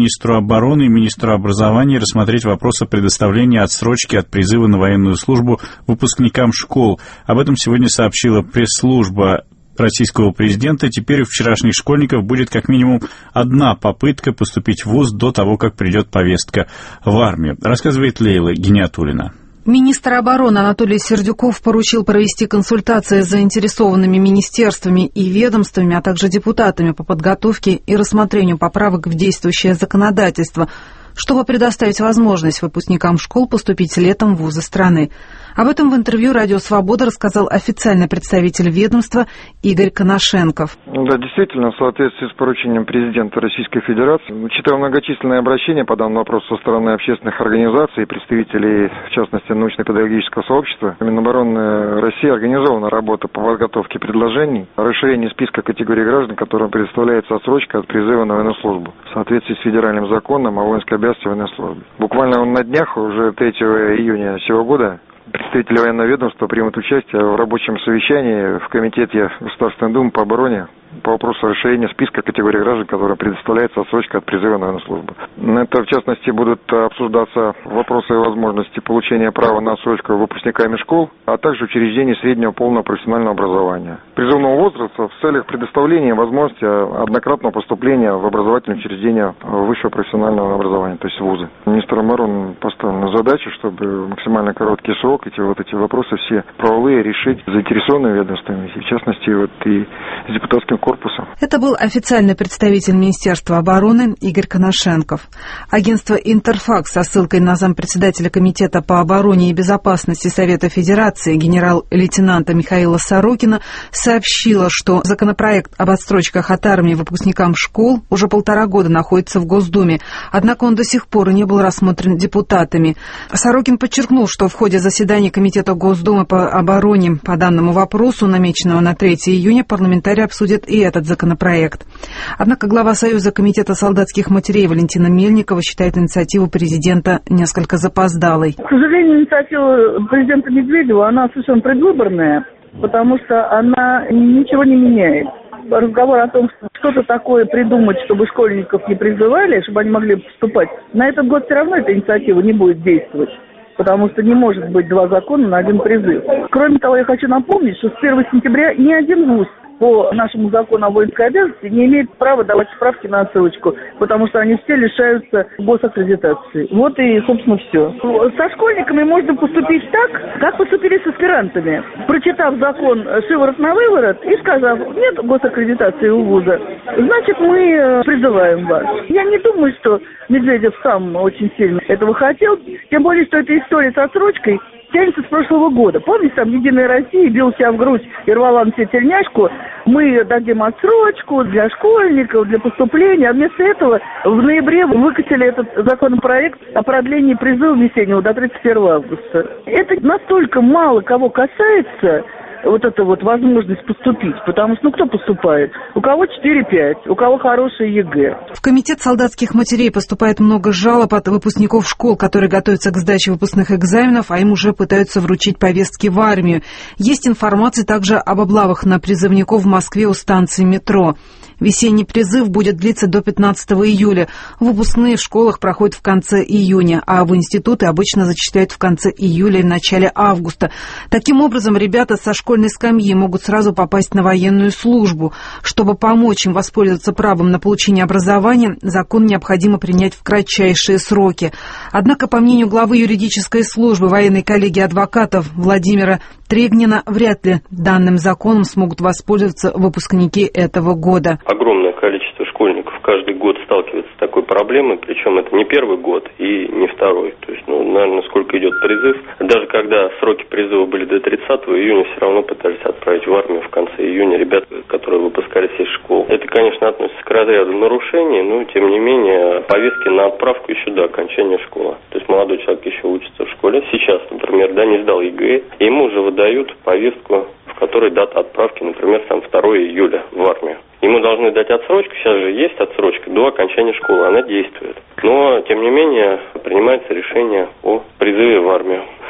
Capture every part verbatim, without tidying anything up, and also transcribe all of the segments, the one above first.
министру обороны и министру образования рассмотреть вопрос о предоставлении отсрочки от призыва на военную службу выпускникам школ. Об этом сегодня сообщила пресс-служба российского президента. Теперь у вчерашних школьников будет как минимум одна попытка поступить в вуз до того, как придет повестка в армию, рассказывает Лейла Гиниатуллина. Министр обороны Анатолий Сердюков поручил провести консультации с заинтересованными министерствами и ведомствами, а также депутатами по подготовке и рассмотрению поправок в действующее законодательство, чтобы предоставить возможность выпускникам школ поступить летом в вузы страны. Об этом в интервью «Радио Свобода» рассказал официальный представитель ведомства Игорь Коношенков. Да, действительно, в соответствии с поручением президента Российской Федерации, учитывая многочисленные обращения по данному вопросу со стороны общественных организаций и представителей, в частности, научно-педагогического сообщества, Минобороны России организована работа по подготовке предложений о расширении списка категорий граждан, которым предоставляется отсрочка от призыва на военную службу в соответствии с федеральным законом о воинской обязанности военной службы. Буквально на днях, уже третьего июня сего года, представители военного ведомства примут участие в рабочем совещании в Комитете Государственной Думы по обороне по вопросу расширения списка категорий граждан, которым предоставляется отсрочка от призыва на военную службу. Это, в частности, будут обсуждаться вопросы возможности получения права на отсрочку выпускниками школ, а также учреждений среднего полного профессионального образования, призывного возраста в целях предоставления возможности однократного поступления в образовательные учреждения высшего профессионального образования, то есть вузы. Министр обороны поставлена задача, чтобы в максимально короткий срок эти вот эти вопросы все правовые решить заинтересованными ведомствами, в частности, вот и с депутатским корпусом. Это был официальный представитель Министерства обороны Игорь Коношенков. Агентство «Интерфакс» со ссылкой на зампредседателя Комитета по обороне и безопасности Совета Федерации генерал-лейтенанта Михаила Сорокина сообщило, что законопроект об отсрочках от армии выпускникам школ уже полтора года находится в Госдуме, однако он до сих пор не был рассмотрен депутатами. Сорокин подчеркнул, что в ходе заседания Комитета Госдумы по обороне по данному вопросу, намеченного на третьего июня, парламентарии обсудят и этот законопроект. Однако глава Союза комитета солдатских матерей Валентина Мельникова считает инициативу президента несколько запоздалой. К сожалению, инициатива президента Медведева, она совершенно предвыборная, потому что она ничего не меняет. Разговор о том, что что-то такое придумать, чтобы школьников не призывали, чтобы они могли поступать, на этот год все равно эта инициатива не будет действовать. Потому что не может быть два закона на один призыв. Кроме того, я хочу напомнить, что с первого сентября ни один вуз по нашему закону о воинской обязанности не имеет права давать справки на отсрочку, потому что они все лишаются госаккредитации. Вот и, собственно, все. Со школьниками можно поступить так, как поступили с аспирантами. Прочитав закон шиворот на выворот и сказав, нет госаккредитации у вуза, значит, мы призываем вас. Я не думаю, что Медведев сам очень сильно этого хотел, тем более, что эта история с отсрочкой тянется с прошлого года. Помните, там «Единая Россия» бил себя в грудь и рвала на себе тельняшку. Мы дадим отсрочку для школьников, для поступления. А вместо этого в ноябре выкатили этот законопроект о продлении призыва весеннего до тридцать первого августа. Это настолько мало кого касается, вот эта вот возможность поступить, потому что, ну, кто поступает? У кого четыре-пять, у кого хорошее ЕГЭ. В Комитет солдатских матерей поступает много жалоб от выпускников школ, которые готовятся к сдаче выпускных экзаменов, а им уже пытаются вручить повестки в армию. Есть информация также об облавах на призывников в Москве у станции метро. Весенний призыв будет длиться до пятнадцатого июля. Выпускные в школах проходят в конце июня, а в институты обычно зачисляют в конце июля и начале августа. Таким образом, ребята со школьной скамьи могут сразу попасть на военную службу. Чтобы помочь им воспользоваться правом на получение образования, закон необходимо принять в кратчайшие сроки. Однако, по мнению главы юридической службы военной коллегии адвокатов Владимира Трегнина, вряд ли данным законом смогут воспользоваться выпускники этого года. Огромное количество школьников каждый год сталкивается с такой проблемой, причем это не первый год и не второй. То есть, ну, наверное, сколько идет призыв. Даже когда сроки призыва были до тридцатого июня, все равно пытались отправить в армию в конце июня ребят, которые выпускались из школ. Это, конечно, относится к разряду нарушений, но, тем не менее, повестки на отправку еще до окончания школы. То есть молодой человек еще учится в школе. Сейчас, например, да, не сдал ЕГЭ, и ему уже выдают повестку, в которой дата отправки, например, там второго июля в армию. Ему должны дать отсрочку, сейчас же есть отсрочка до окончания школы, она действует. Но, тем не менее, принимается решение о призыве в армию.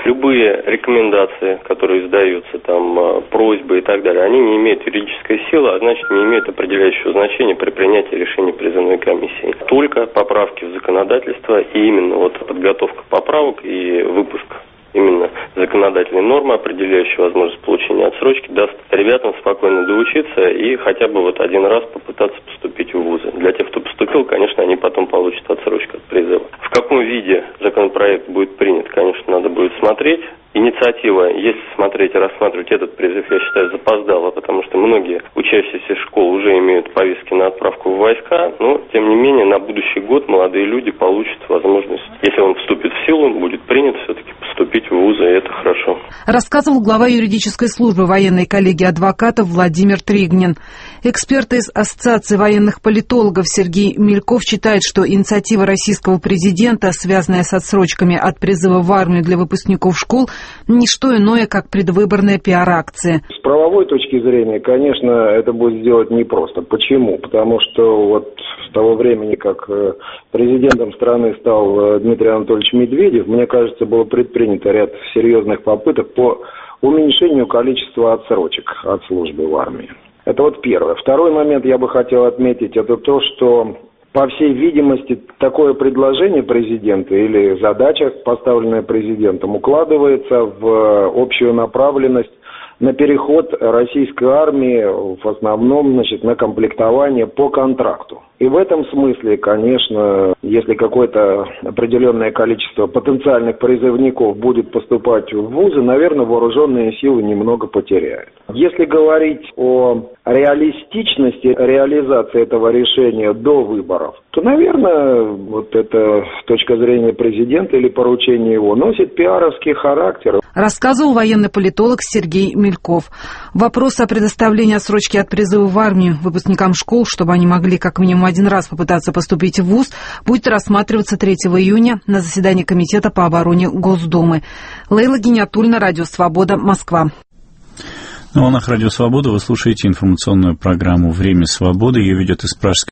любые рекомендации, которые издаются, там, просьбы и так далее, они не имеют юридической силы, а значит, не имеют определяющего значения при принятии решений призывной комиссии. Только поправки в законодательство и именно вот подготовка поправок и выпуск именно законодательной нормы, определяющей возможность получения отсрочки, даст ребятам спокойно доучиться и хотя бы вот один раз попытаться поступить в вузы. Для тех, кто поступил, конечно, они потом получат отсрочку от призыва. В каком виде законопроект будет принят, конечно, надо будет смотреть. Инициатива, если смотреть и рассматривать этот призыв, я считаю, запоздала, потому что многие учащиеся школ уже имеют повестки на отправку в войска, но, тем не менее, на будущий год молодые люди получат возможность, если он вступит в силу, будет принят все-таки поступить в вузы, и это хорошо. Рассказывал глава юридической службы военной коллегии адвокатов Владимир Тригнин. Эксперт из Ассоциации военных политологов Сергей Мельков считает, что инициатива российского президента, связанная с отсрочками от призыва в армию для выпускников школ, не что иное, как предвыборная пиар-акция. С правовой точки зрения, конечно, это будет сделать непросто. Почему? Потому что вот с того времени, как президентом страны стал Дмитрий Анатольевич Медведев, мне кажется, было предпринято ряд серьезных попыток по уменьшению количества отсрочек от службы в армии. Это вот первое. Второй момент я бы хотел отметить, это то, что по всей видимости, такое предложение президента или задача, поставленная президентом, укладывается в общую направленность на переход российской армии в основном, значит, на комплектование по контракту. И в этом смысле, конечно, если какое-то определенное количество потенциальных призывников будет поступать в вузы, наверное, вооруженные силы немного потеряют. Если говорить о реалистичности реализации этого решения до выборов, то, наверное, вот эта точка зрения президента или поручение его носит пиаровский характер. Рассказывал военный политолог Сергей Мельков. Вопрос о предоставлении отсрочки от призыва в армию выпускникам школ, чтобы они могли как минимум один раз попытаться поступить в вуз, будет рассматриваться третьего июня на заседании Комитета по обороне Госдумы. Лейла Гиниатульна, Радио Свобода, Москва. На волнах Радио Свобода вы слушаете информационную программу «Время свободы». Ее ведет из Пражской